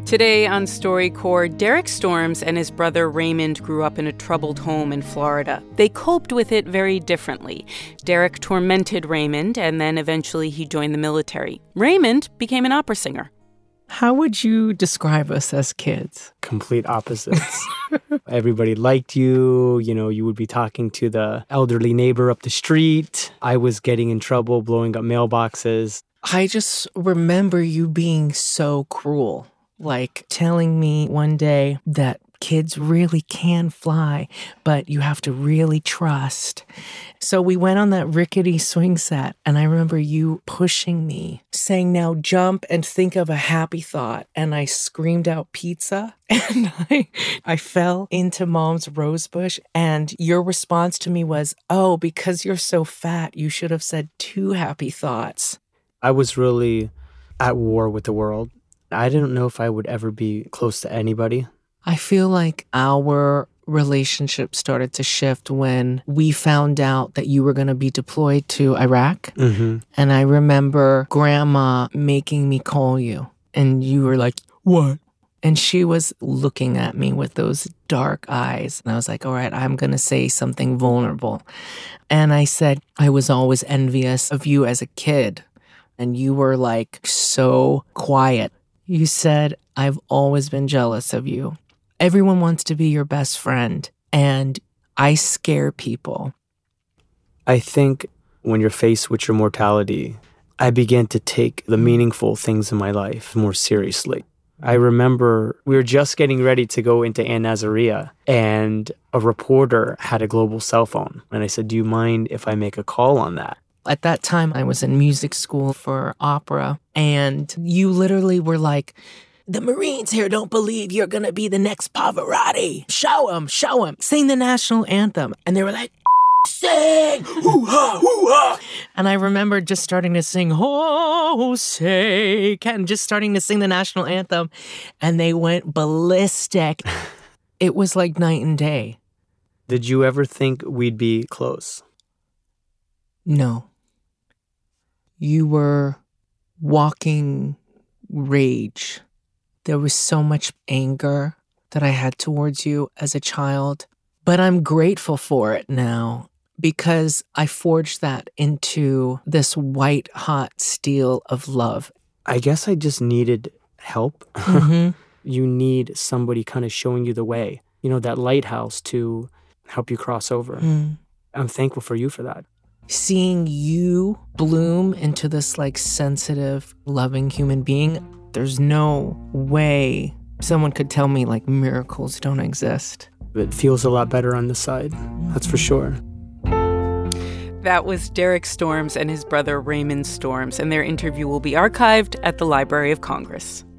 Today on StoryCorps, Derek Storms and his brother Raymond grew up in a troubled home in Florida. They coped with it very differently. Derek tormented Raymond, and then eventually he joined the military. Raymond became an opera singer. How would you describe us as kids? Complete opposites. Everybody liked you. You know, you would be talking to the elderly neighbor up the street. I was getting in trouble, blowing up mailboxes. I just remember you being so cruel. Like telling me one day that kids really can fly, but you have to really trust. So we went on that rickety swing set, and I remember you pushing me, saying, now jump and think of a happy thought. And I screamed out pizza, and I fell into Mom's rose bush. And your response to me was, oh, because you're so fat, you should have said 2 happy thoughts. I was really at war with the world. I didn't know if I would ever be close to anybody. I feel like our relationship started to shift when we found out that you were going to be deployed to Iraq. Mm-hmm. And I remember Grandma making me call you. And you were like, what? And she was looking at me with those dark eyes. And I was like, all right, I'm going to say something vulnerable. And I said, I was always envious of you as a kid. And you were like so quiet. You said, I've always been jealous of you. Everyone wants to be your best friend, and I scare people. I think when you're faced with your mortality, I began to take the meaningful things in my life more seriously. I remember we were just getting ready to go into An Nazarea, and a reporter had a global cell phone. And I said, do you mind if I make a call on that? At that time, I was in music school for opera, and you literally were like, the Marines here don't believe you're going to be the next Pavarotti. Show them. Sing the national anthem. And they were like, sing, hoo-ha, hoo-ha. And I remember just starting to sing, oh, say, and just starting to sing the national anthem, and they went ballistic. It was like night and day. Did you ever think we'd be close? No. You were walking rage. There was so much anger that I had towards you as a child, but I'm grateful for it now because I forged that into this white hot steel of love. I guess I just needed help. Mm-hmm. You need somebody kind of showing you the way, you know, that lighthouse to help you cross over. I'm thankful for you for that. Seeing you bloom into this like sensitive, loving human being, there's no way someone could tell me like miracles don't exist. It feels a lot better on the side, that's for sure. That was Derek Storms and his brother Raymond Storms, and their interview will be archived at the Library of Congress.